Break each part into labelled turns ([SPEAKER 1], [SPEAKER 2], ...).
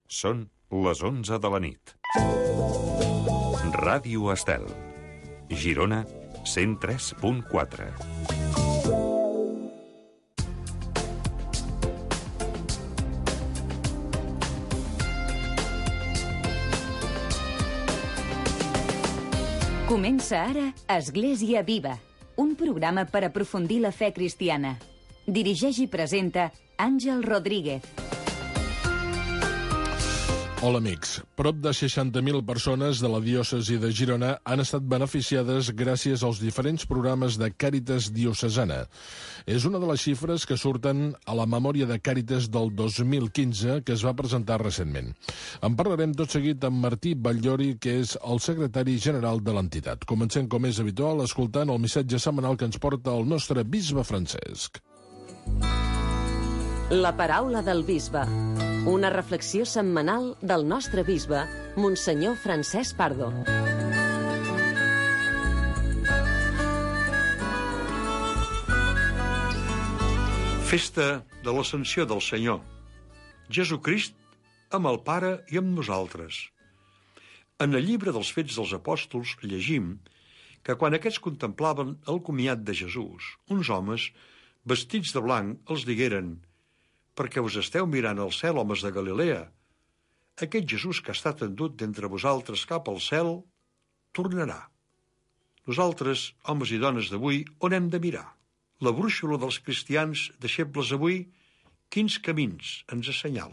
[SPEAKER 1] Són les 11 de la nit. Ràdio Estel. Girona, 103.4.
[SPEAKER 2] Comença ara Església Viva, un programa per aprofundir la fe cristiana. Dirigeix i presenta Àngel Rodríguez.
[SPEAKER 3] Hola, amics. Prop de 60.000 persones de la diòcesi de Girona han estat beneficiades gràcies als diferents programes de Càritas diocesana. És una de les xifres que surten a la memòria de Càritas del 2015 que es va presentar recentment. En parlarem tot seguit amb Martí Batllori, que és el secretari general de l'entitat. Comencem, com és habitual, escoltant el missatge setmanal que ens porta el nostre bisbe Francesc.
[SPEAKER 4] La paraula del bisbe. Una reflexió setmanal del nostre bisbe, Monsenyor Francesc Pardo.
[SPEAKER 5] Festa de l'Ascensió del Senyor. Jesucrist amb el Pare i amb nosaltres. En el llibre dels Fets dels Apòstols llegim que quan aquests contemplaven el comiat de Jesús, uns homes vestits de blanc els digueren: «Perquè us esteu mirant al cel, homes de Galilea. Aquest Jesús que ha estat endut d'entre vosaltres cap al cel, tornarà. Nosaltres, homes i dones d'avui, on hem de mirar? La brúixola dels cristians deixebles avui, quins camins ens assenyala?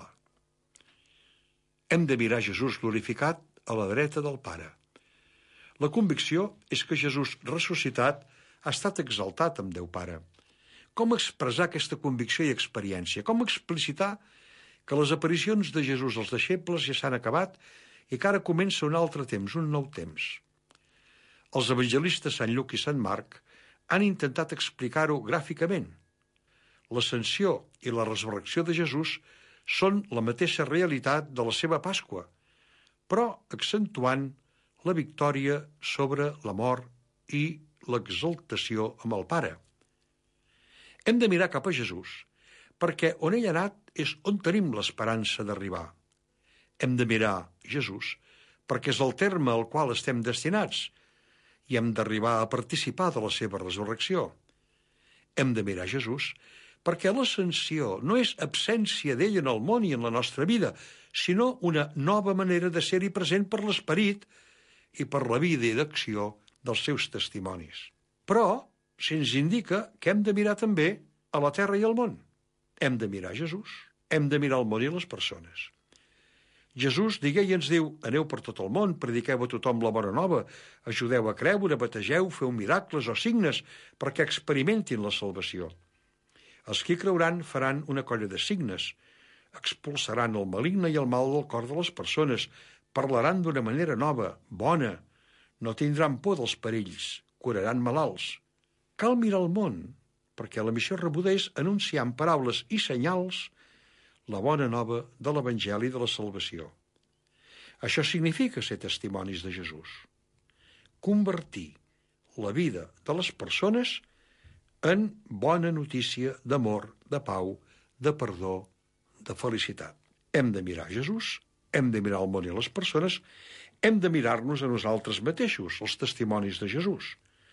[SPEAKER 5] Hem de mirar Jesús glorificat a la dreta del Pare. La convicció és que Jesús ressuscitat ha estat exaltat amb Déu Pare. Com expressar aquesta convicció i experiència? Com explicitar que les aparicions de Jesús als deixebles ja s'han acabat i que ara comença un altre temps, un nou temps? Els evangelistes Sant Lluc i Sant Marc han intentat explicar-ho gràficament. L'ascensió i la resurrecció de Jesús són la mateixa realitat de la seva Pasqua, però accentuant la victòria sobre la mort i l'exaltació amb el Pare. Hem de mirar cap a Jesús, perquè on ell ha anat és on tenim l'esperança d'arribar. Hem de mirar Jesús, perquè és el terme al qual estem destinats, i hem d'arribar a participar de la seva resurrecció. Hem de mirar Jesús, perquè l'ascensió no és absència d'ell en el món i en la nostra vida, sinó una nova manera de ser-hi present per l'esperit i per la vida i d'acció dels seus testimonis. Però se'ns indica que hem de mirar també a la terra i al món. Hem de mirar Jesús, hem de mirar el món i les persones. Jesús digué i ens diu: aneu per tot el món, prediqueu a tothom la bona nova, ajudeu a creure, bategeu, feu miracles o signes perquè experimentin la salvació. Els qui creuran faran una colla de signes, expulsaran el maligne i el mal del cor de les persones, parlaran d'una manera nova, bona, no tindran por dels perills, curaran malalts. Cal mirar el món, perquè la missió rebuda és anunciar amb paraules i senyals la bona nova de l'Evangeli de la salvació. Això significa ser testimonis de Jesús. Convertir la vida de les persones en bona notícia d'amor, de pau, de perdó, de felicitat. Hem de mirar Jesús, hem de mirar el món i les persones, hem de mirar-nos a nosaltres mateixos, els testimonis de Jesús.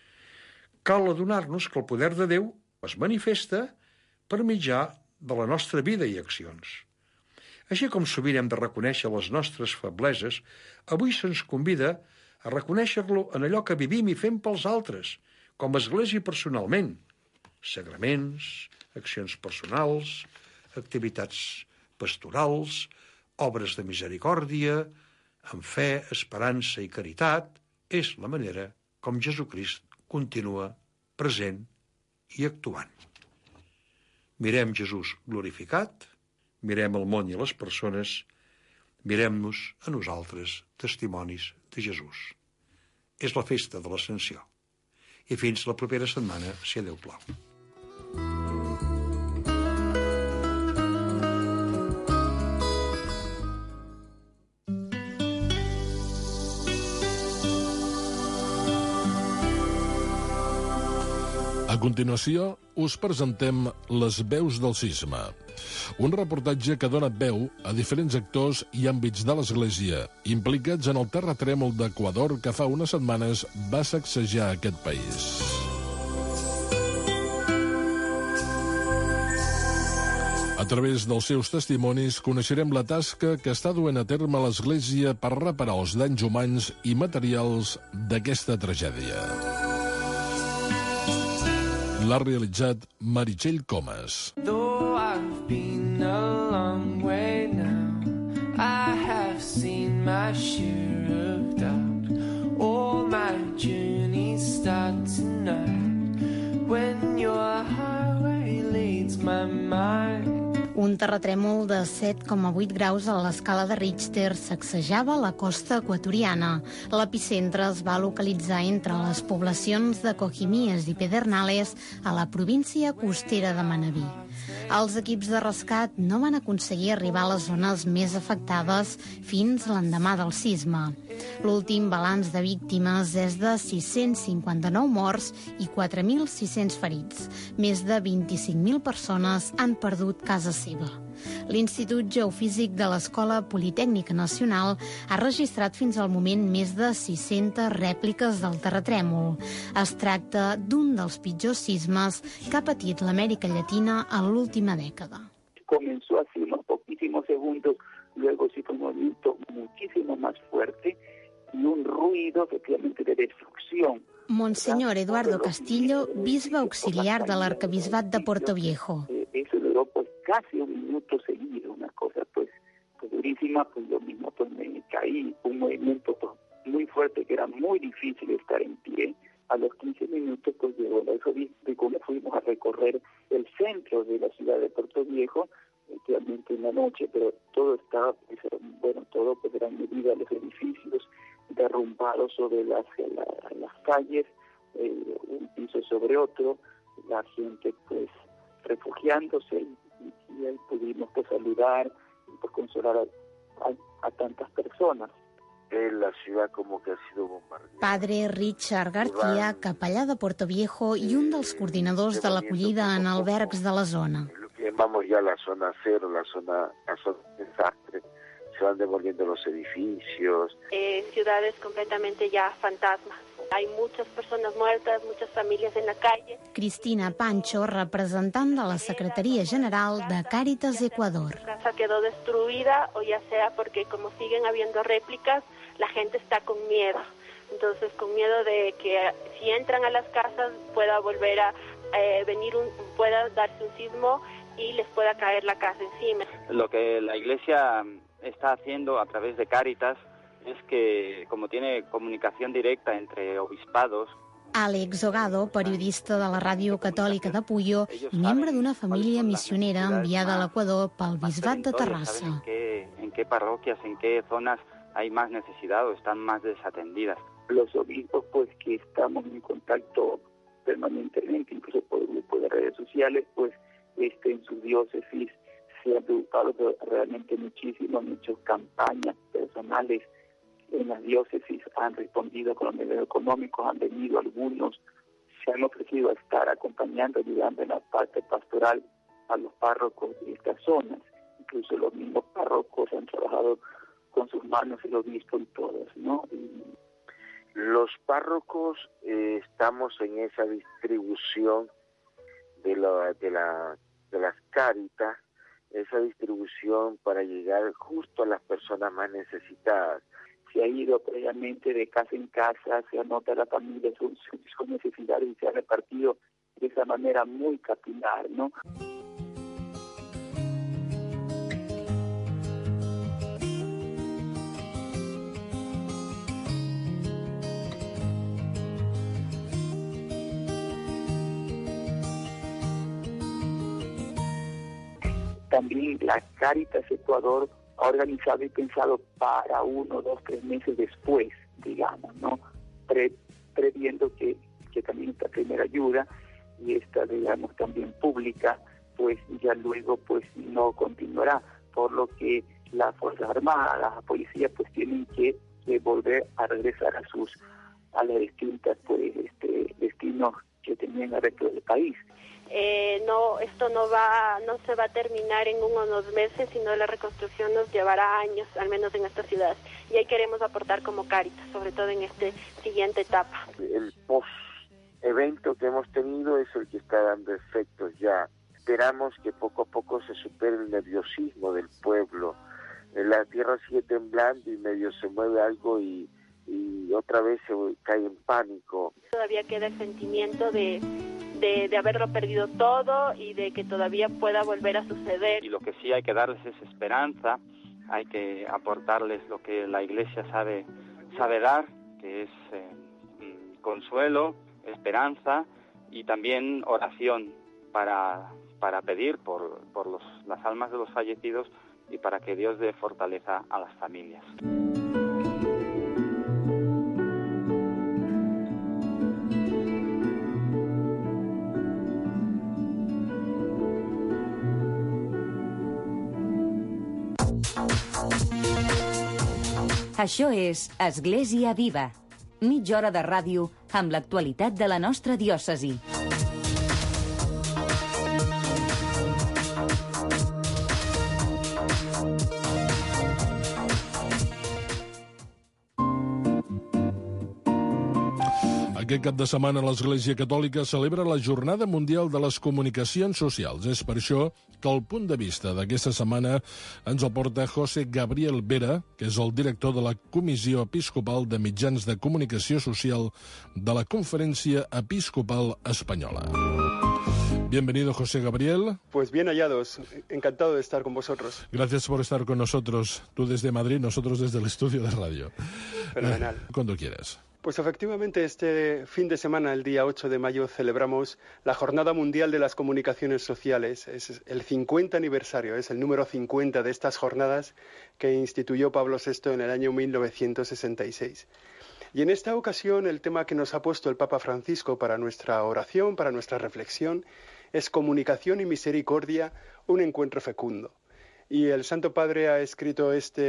[SPEAKER 5] Cal adonar-nos que el poder de Déu es manifesta per mitjà de la nostra vida i accions. Així com sovint hem de reconèixer les nostres febleses, avui se'ns convida a reconèixer-lo en allò que vivim i fem pels altres, com a església personalment, sagraments, accions personals, activitats pastorals, obres de misericòrdia, amb fe, esperança i caritat. És la manera com Jesucrist continua present i actuant. Mirem Jesús glorificat, mirem el món i les persones, mirem-nos a nosaltres, testimonis de Jesús. És la festa de l'Ascensió. I fins la propera setmana, si Déu plau.
[SPEAKER 3] A continuació, us presentem Les veus del sisme, un reportatge que dona veu a diferents actors i àmbits de l'Església implicats en el terratrèmol d'Equador que fa unes setmanes va sacsejar aquest país. A través dels seus testimonis coneixerem la tasca que està duent a terme l'Església per reparar els danys humans i materials d'aquesta tragèdia. L'ha realitzat Meritxell Comas.
[SPEAKER 6] Though I've been a long way now, I have seen my share of doubt. All my journeys start tonight, when your highway leads my mind.
[SPEAKER 7] Un terratrèmol de 7,8 graus a l'escala de Richter sacsejava la costa equatoriana. L'epicentre es va localitzar entre les poblacions de Cojimíes i Pedernales a la província costera de Manabí. Els equips de rescat no van aconseguir arribar a les zones més afectades fins l'endemà del sisme. L'últim balanç de víctimes és de 659 morts i 4.600 ferits. Més de 25.000 persones han perdut casa seva. L'Institut Geofísic de l'Escola Politècnica Nacional ha registrat fins al moment més de 600 rèpliques del terratrèmol. Es tracta d'un dels pitjors sismes que ha patit l'Amèrica Llatina en l'última dècada.
[SPEAKER 8] Comenzó hace unos poquísimos segundos, luego sí fue un movimiento muchísimo más fuerte y un ruido efectivamente de destrucción.
[SPEAKER 7] Monseñor Eduardo Castillo, bisbe auxiliar de l'Arquebisbat de Portoviejo.
[SPEAKER 8] Eso duró pues casi un minuto seguido, una cosa pues durísima, pues yo mismo pues me caí, un movimiento pues, muy fuerte que era muy difícil estar en pie. A los 15 minutos pues llegó el arzobispo y cuando fuimos a recorrer el centro de la ciudad de Portoviejo, realmente en la noche, pero todo estaba, pues, todo pues eran medidas los edificios derrumbados sobre las calles, un piso sobre otro, la gente pues refugiándose y ahí pudimos pues saludar y pues consolar a tantas personas.
[SPEAKER 9] La ciudad como que ha sido bombardeada.
[SPEAKER 7] Padre Richard García, capellà de Portoviejo i un dels coordinadors de l'acollida en albergs de la zona.
[SPEAKER 9] Lo que llamamos ya la zona cero, la zona desastre. Se van devolviendo los edificios.
[SPEAKER 10] Ciudades completamente ya fantasmas. Hay muchas personas muertas, muchas familias en la calle.
[SPEAKER 7] Cristina Pancho, representant de la Secretaria General de Càritas Ecuador.
[SPEAKER 10] La casa quedó destruida, o ya sea porque como siguen habiendo réplicas, la gente está con miedo. Entonces, con miedo de que si entran a las casas pueda volver a pueda darse un sismo y les pueda caer la casa encima.
[SPEAKER 11] Lo que la Iglesia está haciendo a través de Cáritas es que, como tiene comunicación directa entre obispados...
[SPEAKER 7] Àlex Ogado, periodista de la Ràdio Catòlica de Puyo i membre d'una família missionera enviada a l'Equador pel Bisbat de Terrassa.
[SPEAKER 11] En qué parroquias, en qué zonas hay más necesidad o están más desatendidas.
[SPEAKER 8] Los obispos, pues, que estamos en contacto permanentemente, incluso por grupos de redes sociales, pues, en sus diócesis se han preocupado realmente muchísimo, han hecho campañas personales en las diócesis, han respondido con los medios económicos, han venido algunos, se han ofrecido a estar acompañando, ayudando en la parte pastoral a los párrocos de estas zonas. Incluso los mismos párrocos han trabajado con sus manos, el obispo y todos, ¿no?
[SPEAKER 9] Los párrocos estamos en esa distribución de las Cáritas, esa distribución para llegar justo a las personas más necesitadas.
[SPEAKER 8] Se ha ido previamente de casa en casa, se anota a la familia sus necesidades y se ha repartido de esa manera muy capilar, ¿no? También la Cáritas Ecuador ha organizado y pensado para 1, 2, 3 meses después, digamos, ¿no? Previendo que también esta primera ayuda y esta, digamos, también pública, pues ya luego pues no continuará, por lo que las Fuerzas Armadas, la policía, pues tienen que volver a regresar a las distintas pues destinos que tenía en el resto del país.
[SPEAKER 10] Esto no se va a terminar en 1 o 2 meses, sino la reconstrucción nos llevará años, al menos en esta ciudad. Y ahí queremos aportar como Cáritas, sobre todo en esta siguiente etapa.
[SPEAKER 9] El post-evento que hemos tenido es el que está dando efectos ya. Esperamos que poco a poco se supere el nerviosismo del pueblo. La tierra sigue temblando y medio se mueve algo y otra vez se cae en pánico.
[SPEAKER 10] Todavía queda el sentimiento de haberlo perdido todo y de que todavía pueda volver a suceder.
[SPEAKER 11] Y lo que sí hay que darles es esperanza, hay que aportarles lo que la Iglesia sabe dar, que es consuelo, esperanza y también oración para pedir por las almas de los fallecidos y para que Dios dé fortaleza a las familias.
[SPEAKER 2] Això és Església Viva, mitja hora de ràdio amb l'actualitat de la nostra diòcesi.
[SPEAKER 3] Aquest cap de setmana l'Església Catòlica celebra la Jornada Mundial de les Comunicacions Socials. És per això que el punt de vista d'aquesta setmana ens el porta José Gabriel Vera, que és el director de la Comissió Episcopal de Mitjans de Comunicació Social de la Conferència Episcopal Espanyola. Bienvenido, José Gabriel.
[SPEAKER 12] Pues bien hallados, encantado de estar con vosotros.
[SPEAKER 3] Gracias por estar con nosotros, tú desde Madrid, nosotros desde el estudio de radio.
[SPEAKER 12] Fenomenal.
[SPEAKER 3] Cuando quieras.
[SPEAKER 12] Pues efectivamente este fin de semana, el día 8 de mayo, celebramos la Jornada Mundial de las Comunicaciones Sociales. Es el 50 aniversario, es el número 50 de estas jornadas que instituyó Pablo VI en el año 1966. Y en esta ocasión el tema que nos ha puesto el Papa Francisco para nuestra oración, para nuestra reflexión, es comunicación y misericordia, un encuentro fecundo. Y el Santo Padre ha escrito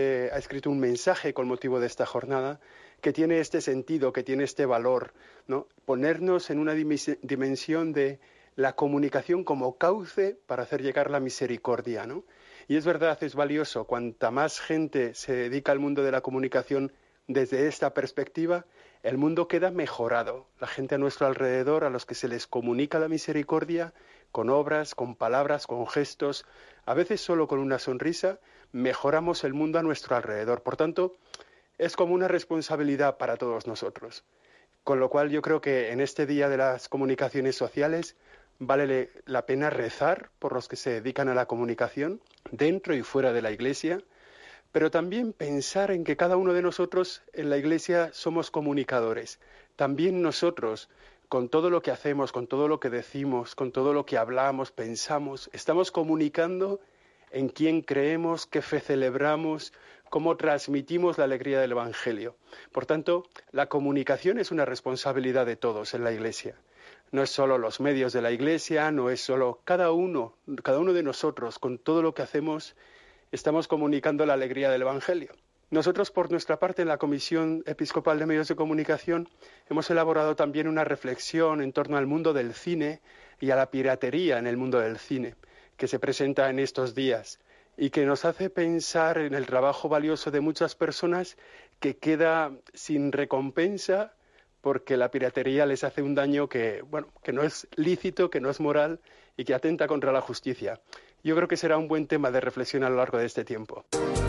[SPEAKER 12] un mensaje con motivo de esta jornada que tiene este sentido, que tiene este valor, ¿no? Ponernos en una dimensión de la comunicación como cauce para hacer llegar la misericordia, ¿no? Y es verdad, es valioso, cuanta más gente se dedica al mundo de la comunicación desde esta perspectiva, el mundo queda mejorado. La gente a nuestro alrededor, a los que se les comunica la misericordia, con obras, con palabras, con gestos, a veces solo con una sonrisa, mejoramos el mundo a nuestro alrededor. Por tanto, es como una responsabilidad para todos nosotros. Con lo cual yo creo que en este día de las comunicaciones sociales vale la pena rezar por los que se dedican a la comunicación, dentro y fuera de la Iglesia, pero también pensar en que cada uno de nosotros en la Iglesia somos comunicadores. También nosotros, con todo lo que hacemos, con todo lo que decimos, con todo lo que hablamos, pensamos, estamos comunicando en quién creemos, qué fe celebramos, cómo transmitimos la alegría del Evangelio. Por tanto, la comunicación es una responsabilidad de todos en la Iglesia. No es solo los medios de la Iglesia, no es solo cada uno de nosotros, con todo lo que hacemos, estamos comunicando la alegría del Evangelio. Nosotros, por nuestra parte, en la Comisión Episcopal de Medios de Comunicación, hemos elaborado también una reflexión en torno al mundo del cine y a la piratería en el mundo del cine, que se presenta en estos días y que nos hace pensar en el trabajo valioso de muchas personas que queda sin recompensa porque la piratería les hace un daño que no es lícito, que no es moral y que atenta contra la justicia. Yo creo que será un buen tema de reflexión a lo largo de este tiempo.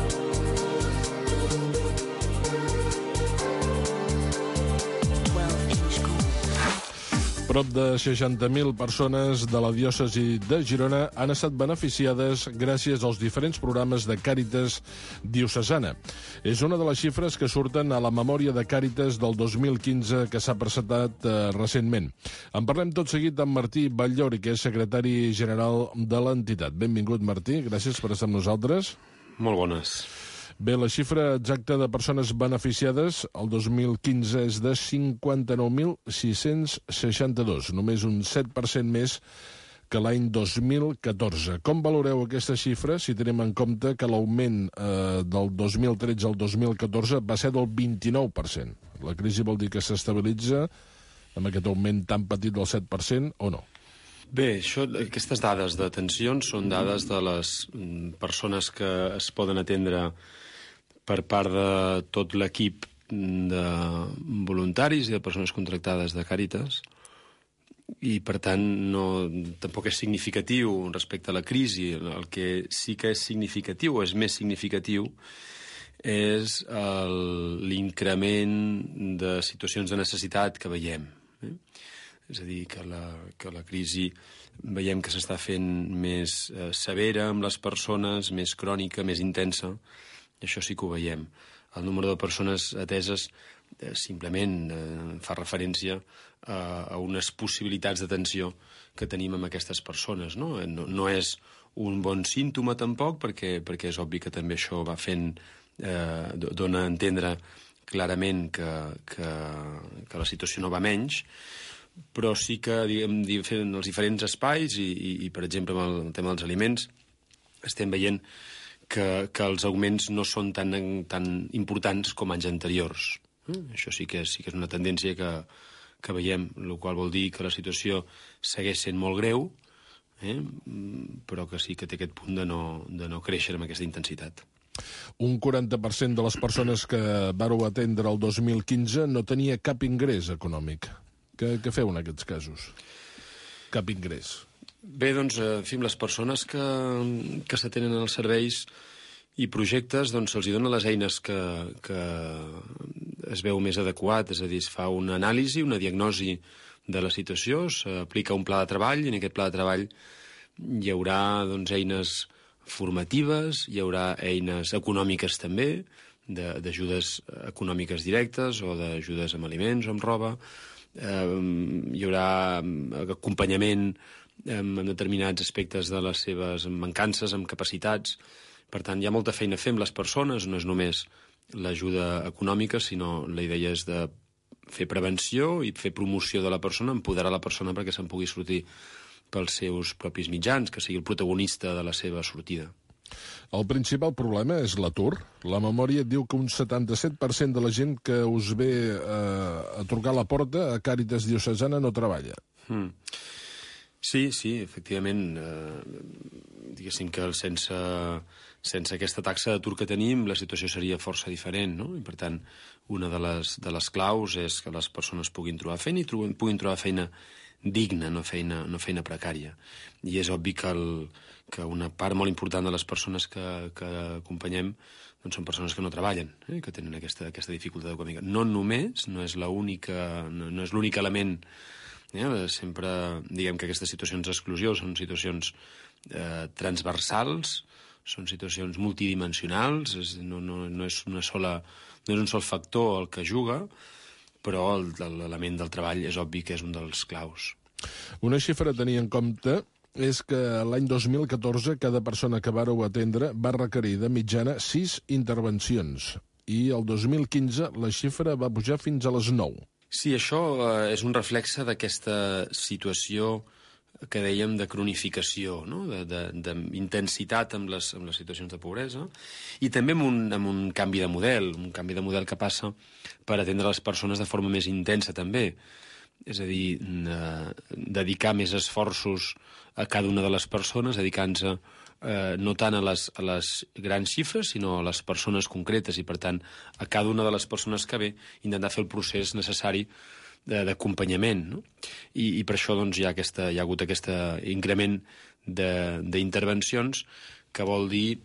[SPEAKER 3] Prop de 60.000 persones de la diòcesi de Girona han estat beneficiades gràcies als diferents programes de Càritas diocesana. És una de les xifres que surten a la memòria de Càritas del 2015 que s'ha presentat recentment. En parlem tot seguit amb Martí Batllori, que és secretari general de l'entitat. Benvingut, Martí, gràcies per estar amb nosaltres.
[SPEAKER 13] Molt bones.
[SPEAKER 3] Bé, la xifra exacta de persones beneficiades el 2015 és de 59.662, només un 7% més que l'any 2014. Com valoreu aquesta xifra si tenim en compte que l'augment del 2013 al 2014 va ser del 29%? La crisi vol dir que s'estabilitza amb aquest augment tan petit del 7% o no?
[SPEAKER 13] Bé, aquestes dades de tensions són dades de les persones que es poden atendre per part de tot l'equip de voluntaris i de persones contractades de Càritas, i per tant tampoc és significatiu respecte a la crisi. El que sí que és significatiu o és més significatiu és l'increment de situacions de necessitat que veiem. És a dir, que la crisi veiem que s'està fent més severa amb les persones, més crònica, més intensa. Això sí que ho veiem. El número de persones ateses simplement fa referència a unes possibilitats d'atenció que tenim amb aquestes persones. No és un bon símptoma tampoc, perquè és obvi que també això va fent, dona a entendre clarament que la situació no va menys, però sí que en els diferents espais i per exemple, amb el tema dels aliments, estem veient que els augments no són tan importants com anys anteriors. Això sí que és una tendència que veiem, el qual vol dir que la situació segueix sent molt greu, però que sí que té aquest punt de no créixer amb aquesta intensitat.
[SPEAKER 3] Un 40% de les persones que vareu atendre el 2015 no tenia cap ingrés econòmic. Què feu en aquests casos? Cap ingrés.
[SPEAKER 13] Bé, doncs, les persones que s'atenen als serveis i projectes, doncs se'ls donen les eines que es veu més adequat, és a dir, es fa una anàlisi, una diagnosi de la situació, s'aplica un pla de treball, i en aquest pla de treball hi haurà eines formatives, hi haurà eines econòmiques també, d'ajudes econòmiques directes o d'ajudes amb aliments o amb roba, hi haurà acompanyament en determinats aspectes de les seves mancances, amb capacitats. Per tant, hi ha molta feina a fer amb les persones, no és només l'ajuda econòmica, sinó la idea és de fer prevenció i fer promoció de la persona, empoderar la persona perquè se'n pugui sortir pels seus propis mitjans, que sigui el protagonista de la seva sortida.
[SPEAKER 3] El principal problema és l'atur. La memòria diu que un 77% de la gent que us ve a trucar a la porta a Càritas Diocesana no treballa.
[SPEAKER 13] Sí, efectivament. Diguéssim que sense aquesta taxa d'atur que tenim, la situació seria força diferent, no? I per tant, una de les claus és que les persones puguin trobar feina i puguin trobar feina digna, no feina precària. I és obvi que una part molt important de les persones que acompanyem doncs són persones que no treballen, que tenen aquesta dificultat econòmica. No només, no és l'únic element. Sempre diguem que aquestes situacions d'exclusió són situacions transversals, són situacions multidimensionals, no és un sol factor el que juga, però l'element del treball és obvi que és un dels claus.
[SPEAKER 3] Una xifra a tenir en compte és que l'any 2014 cada persona que vareu atendre va requerir de mitjana 6 intervencions i el 2015 la xifra va pujar fins a les 9.
[SPEAKER 13] Sí, això és un reflexe d'aquesta situació que dèiem de cronificació, no? D'intensitat amb les situacions de pobresa, i també amb un canvi de model que passa per atendre les persones de forma més intensa també. És a dir, dedicar més esforços a cada una de les persones, dedicant-se no tant a les grans xifres, sinó a les persones concretes, i per tant a cada una de les persones que ve intentar fer el procés necessari d'acompanyament, no? I per això doncs, hi ha hagut aquest increment d'intervencions, que vol dir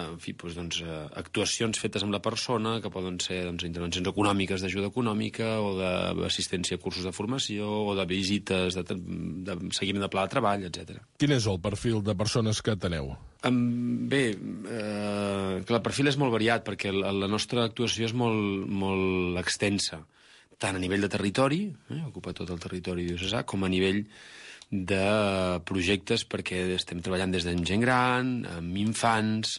[SPEAKER 13] actuacions fetes amb la persona, que poden ser intervencions econòmiques, d'ajuda econòmica, o d'assistència a cursos de formació, o de visites, de seguiment de pla de treball, etc.
[SPEAKER 3] Quin és el perfil de persones que ateneu?
[SPEAKER 13] Bé, el perfil és molt variat, perquè la nostra actuació és molt extensa, tant a nivell de territori, ocupa tot el territori diocesà, com a nivell de projectes, perquè estem treballant des de gent gran, amb infants,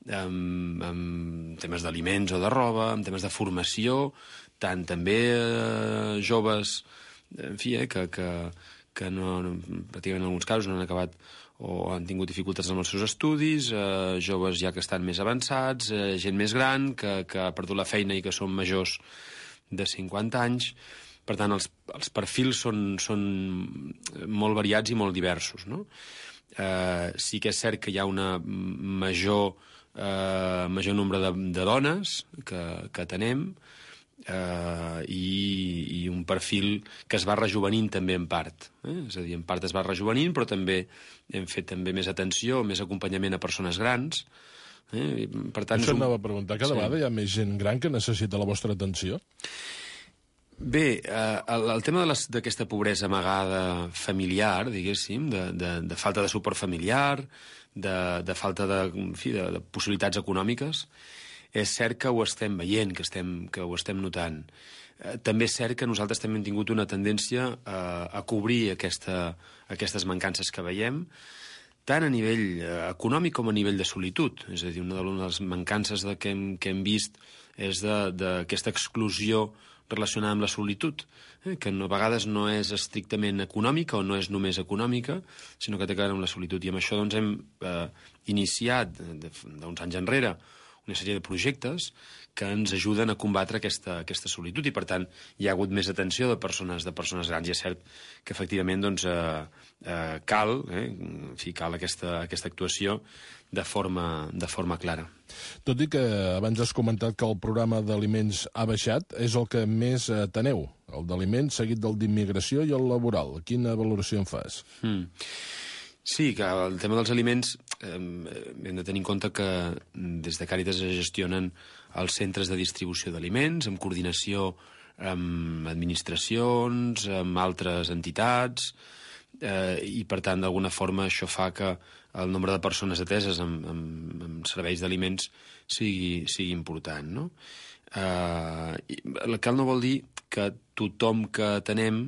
[SPEAKER 13] amb temes d'aliments o de roba, amb temes de formació, tant també joves, en fi, que no, pràcticament en alguns casos no han acabat o han tingut dificultats amb els seus estudis, joves ja que estan més avançats, gent més gran, que ha perdut la feina i que són majors de 50 anys. Per tant, els perfils són molt variats i molt diversos, no? Sí que és cert que hi ha una major nombre de dones que atenem, i un perfil que es va rejuvenint també en part. És a dir, en part es va rejuvenint, però també hem fet també més atenció, més acompanyament a persones grans. Per tant,
[SPEAKER 3] això anava a preguntar. Cada vegada hi ha més gent gran que necessita la vostra atenció?
[SPEAKER 13] Bé, el tema d'aquesta pobresa amagada familiar, diguéssim, de falta de suport familiar, de falta de possibilitats econòmiques, és cert que ho estem veient, que ho estem notant. També és cert que nosaltres també hem tingut una tendència a cobrir aquestes mancances que veiem, tant a nivell econòmic com a nivell de solitud. És a dir, una de les mancances que hem vist és d'aquesta exclusió relacionada amb la solitud, que a vegades no és estrictament econòmica o no és només econòmica, sinó que té a veure amb la solitud. I amb això doncs, hem iniciat, d'uns anys enrere, una sèrie de projectes que ens ajuden a combatre aquesta solitud i, per tant, hi ha hagut més atenció de persones grans. I és cert que, efectivament, doncs, cal aquesta actuació de forma clara.
[SPEAKER 3] Tot i que abans has comentat que el programa d'aliments ha baixat, és el que més teneu, el d'aliments, seguit del d'immigració i el laboral. Quina valoració en fas?
[SPEAKER 13] Sí, que el tema dels aliments hem de tenir en compte que des de Càritas es gestionen els centres de distribució d'aliments, en coordinació amb administracions, amb altres entitats, i per tant d'alguna forma això fa que el nombre de persones ateses amb serveis d'aliments sigui important, no? El qual no vol dir que tothom que atenem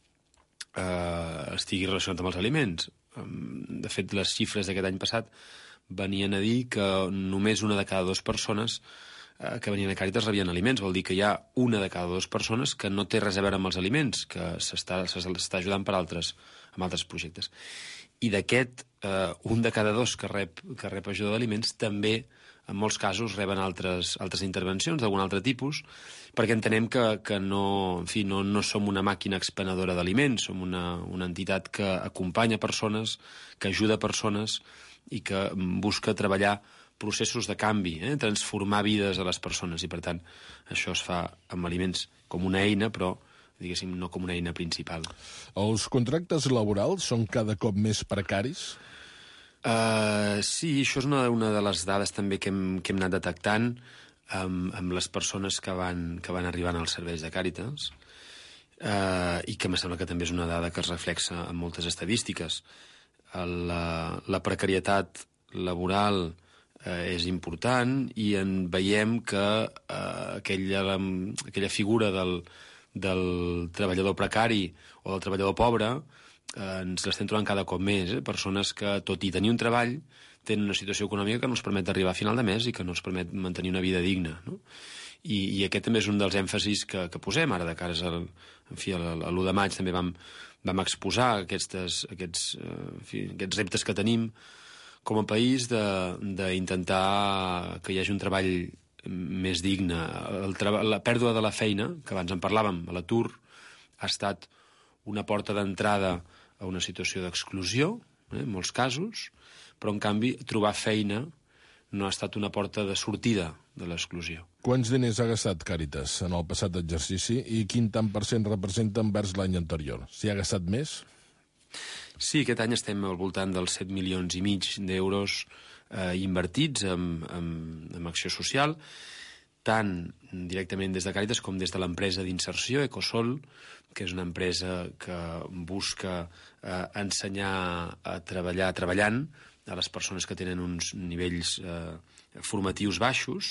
[SPEAKER 13] estigui relacionat amb els aliments. De fet, les xifres d'aquest any passat venien a dir que només una de cada dues persones que venien a Càritas rebien aliments. Vol dir que hi ha una de cada dues persones que no té res a veure amb els aliments, que s'està ajudant amb altres projectes. I d'aquest, un de cada dos que rep ajuda d'aliments també, en molts casos, reben altres intervencions d'algun altre tipus, perquè entenem que no som una màquina expenedora d'aliments, som una entitat que acompanya persones, que ajuda persones i que busca treballar processos de canvi, transformar vides a les persones, i per tant això es fa amb aliments com una eina, però diguéssim no com una eina principal.
[SPEAKER 3] Els contractes laborals són cada cop més precaris?
[SPEAKER 13] Sí, això és una de les dades també que hem anat detectant amb les persones que van arribant als serveis de Càritas, i que em sembla que també és una dada que es reflexa en moltes estadístiques. La precarietat laboral és important i en veiem que aquella figura del treballador precari o del treballador pobre ens l'estem trobant cada cop més. Persones que, tot i tenir un treball, tenen una situació econòmica que no els permet arribar a final de mes i que no els permet mantenir una vida digna, no? I aquest també és un dels èmfasis que posem ara de cara a l'1 de maig. També vam exposar aquests reptes que tenim com a país d'intentar que hi hagi un treball més digne. La pèrdua de la feina, que abans en parlàvem, l'atur, ha estat una porta d'entrada a una situació d'exclusió, en molts casos, però en canvi trobar feina no ha estat una porta de sortida de l'exclusió.
[SPEAKER 3] Quants diners ha gastat Càritas en el passat exercici i quin tant per cent representa envers l'any anterior? S'hi ha gastat més?
[SPEAKER 13] Sí, aquest any estem al voltant dels 7,5 milions d'euros invertits en acció social, tant directament des de Càritas com des de l'empresa d'inserció Ecosol, que és una empresa que busca ensenyar a treballar treballant a les persones que tenen uns nivells formatius baixos,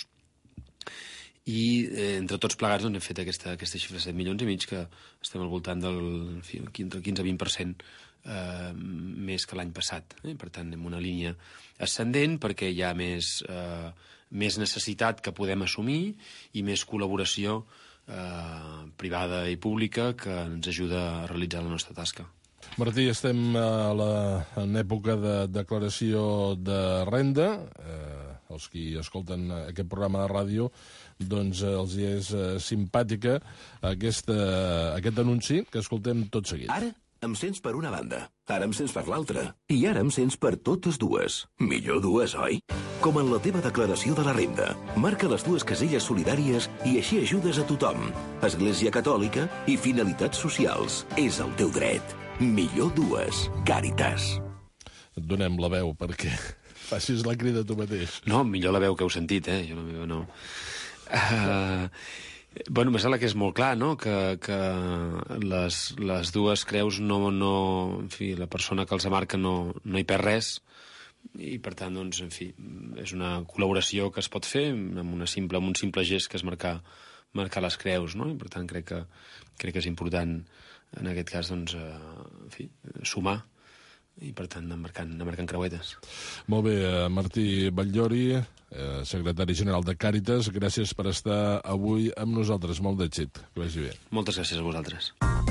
[SPEAKER 13] i entre tots plegats hem fet aquesta xifra de 7,5 milions, que estem al voltant del 15-20% més que l'any passat. Per tant, en una línia ascendent, perquè hi ha més necessitat que podem assumir i més col·laboració privada i pública que ens ajuda a realitzar la nostra tasca.
[SPEAKER 3] Martí, estem en època de declaració de renda. els qui escolten aquest programa de ràdio, doncs els és simpàtica aquest anunci que escoltem tot seguit.
[SPEAKER 14] Ara em sents per una banda, ara em sents per l'altra, i ara em sents per totes dues. Millor dues, oi? Com en la teva declaració de la renda. Marca les dues caselles solidàries i així ajudes a tothom. Església Catòlica i finalitats socials. És el teu dret. Millor dues. Càritas.
[SPEAKER 3] Et donem la veu perquè facis la crida tu mateix.
[SPEAKER 13] No, millor la veu que heu sentit, Jo la meva no. Bueno, em sembla que és molt clar, no?, que les dues creus en fi, la persona que els marca no hi perd res, i per tant, doncs, en fi, és una col·laboració que es pot fer amb un simple gest que és marcar les creus, no? I per tant crec que és important en aquest cas, doncs, en fi, sumar, i per tant anar marcant creuetes.
[SPEAKER 3] Molt bé, Martí Batllori, secretari general de Càritas, gràcies per estar avui amb nosaltres. Molt d'èxit, que vagi bé.
[SPEAKER 13] Moltes gràcies a vosaltres.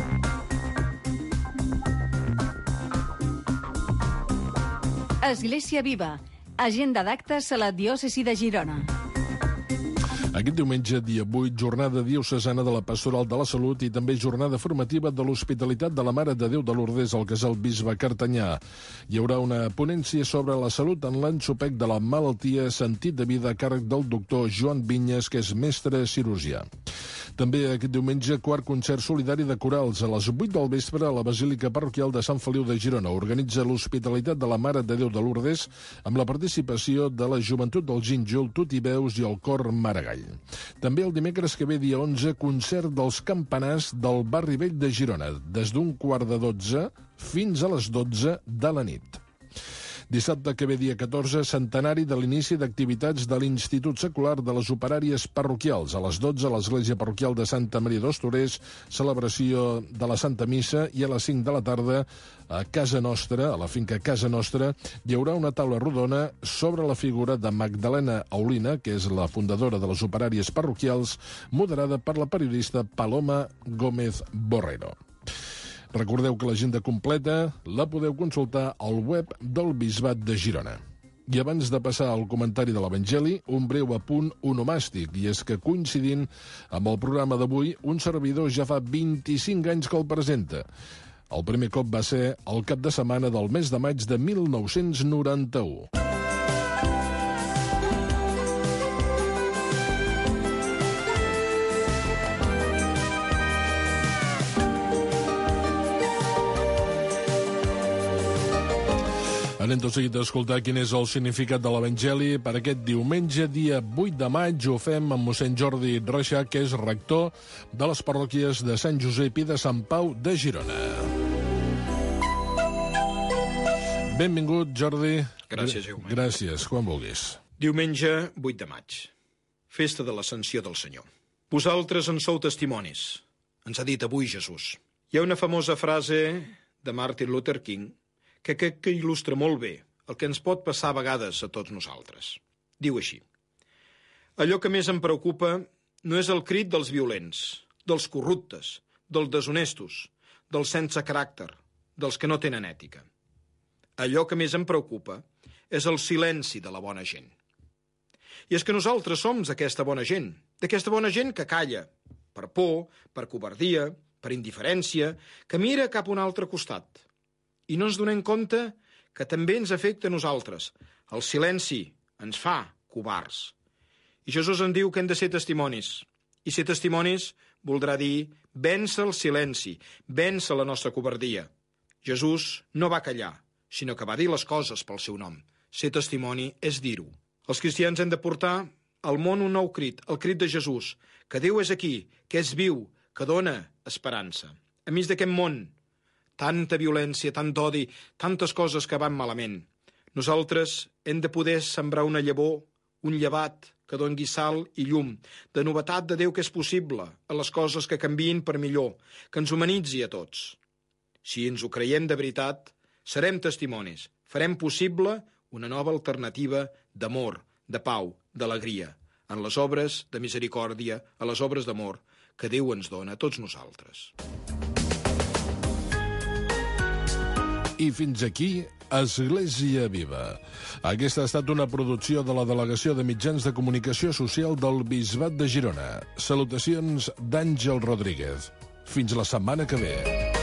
[SPEAKER 15] Església Viva, agenda d'actes a la diòcesi de Girona.
[SPEAKER 3] Aquest diumenge, dia 8, jornada diocesana de la Pastoral de la Salut i també jornada formativa de l'Hospitalitat de la Mare de Déu de Lourdes al Casal Bisbe Cartanyà. Hi haurà una ponència sobre la salut en l'ensopec de la malaltia, sentit de vida a càrrec del doctor Joan Vinyes, que és mestre cirurgià. També aquest diumenge, quart concert solidari de corals a les 8 del vespre a la Basílica Parroquial de Sant Feliu de Girona. Organitza l'Hospitalitat de la Mare de Déu de Lourdes amb la participació de la Joventut del Gínjol, Tutiveus i el Cor Maragall. També el dimecres que ve, dia 11, concert dels campanars del barri vell de Girona, des d'un 11:15 fins a les 12 de la nit. Dissabte que ve, dia 14, centenari de l'inici d'activitats de l'Institut Secular de les Operàries Parroquials. A les 12, a l'Església Parroquial de Santa Maria dels Torers, celebració de la Santa Missa, i a les 5 de la tarda, a casa nostra, a la finca Casa Nostra, hi haurà una taula rodona sobre la figura de Magdalena Aulina, que és la fundadora de les Operàries Parroquials, moderada per la periodista Paloma Gómez Borrero. Recordeu que l'agenda completa la podeu consultar al web del Bisbat de Girona. I abans de passar al comentari de l'Evangeli, un breu apunt onomàstic, i és que coincidint amb el programa d'avui, un servidor ja fa 25 anys que el presenta. El primer cop va ser el cap de setmana del mes de maig de 1991. Anem tot seguit a escoltar quin és el significat de l'Evangeli per aquest diumenge, dia 8 de maig. Ho fem amb mossèn Jordi Reixac, que és rector de les parròquies de Sant Josep i de Sant Pau de Girona. Benvingut, Jordi.
[SPEAKER 16] Gràcies, Jaume.
[SPEAKER 3] Gràcies, quan vulguis.
[SPEAKER 16] Diumenge 8 de maig, festa de l'Ascensió del Senyor. Vosaltres en sou testimonis, ens ha dit avui Jesús. Hi ha una famosa frase de Martin Luther King que crec que il·lustra molt bé el que ens pot passar a vegades a tots nosaltres. Diu així: allò que més em preocupa no és el crit dels violents, dels corruptes, dels deshonestos, dels sense caràcter, dels que no tenen ètica. Allò que més em preocupa és el silenci de la bona gent. I és que nosaltres som aquesta bona gent que calla, per por, per covardia, per indiferència, que mira cap a un altre costat. I no ens donem compte que també ens afecta a nosaltres. El silenci ens fa covards. I Jesús ens diu que hem de ser testimonis. I ser testimonis voldrà dir vèncer el silenci, vèncer la nostra covardia. Jesús no va callar, sinó que va dir les coses pel seu nom. Ser testimoni és dir-ho. Els cristians hem de portar al món un nou crit, el crit de Jesús, que Déu és aquí, que és viu, que dona esperança. A mig d'aquest món, tanta violència, tant odi, tantes coses que van malament. Nosaltres hem de poder sembrar una llavor, un llevat que doni sal i llum, de novetat de Déu que és possible, a les coses que canviïn per millor, que ens humanitzi a tots. Si ens ho creiem de veritat, serem testimonis, farem possible una nova alternativa d'amor, de pau, d'alegria, en les obres de misericòrdia, a les obres d'amor que Déu ens dona a tots nosaltres.
[SPEAKER 3] I fins aquí Església Viva. Aquesta ha estat una producció de la Delegació de Mitjans de Comunicació Social del Bisbat de Girona. Salutacions d'Àngel Rodríguez. Fins la setmana que ve.